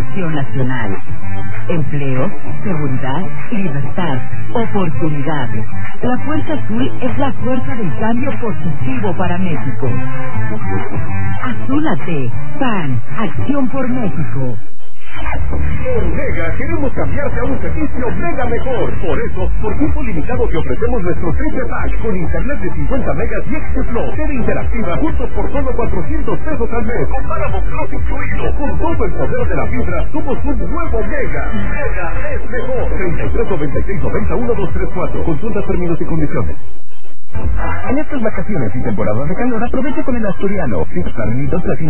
Acción Nacional. Empleo, seguridad, libertad, oportunidades. La Fuerza Azul es la fuerza del cambio positivo para México. Azúlate, PAN, Acción por México. En Mega queremos cambiarte a un servicio mega mejor. Por eso, por tiempo limitado te ofrecemos nuestro triple pack con internet de 50 megas y XFlow, TV interactiva, juntos por solo 400 pesos al mes. Con Paramount Plus incluido. Con todo el poder de la fibra, somos un nuevo Mega. Mega es mejor. 33 96 91 234. Consulta términos y condiciones. En estas vacaciones y temporadas de calor, aprovecha con el Asturiano. 6 carnitos,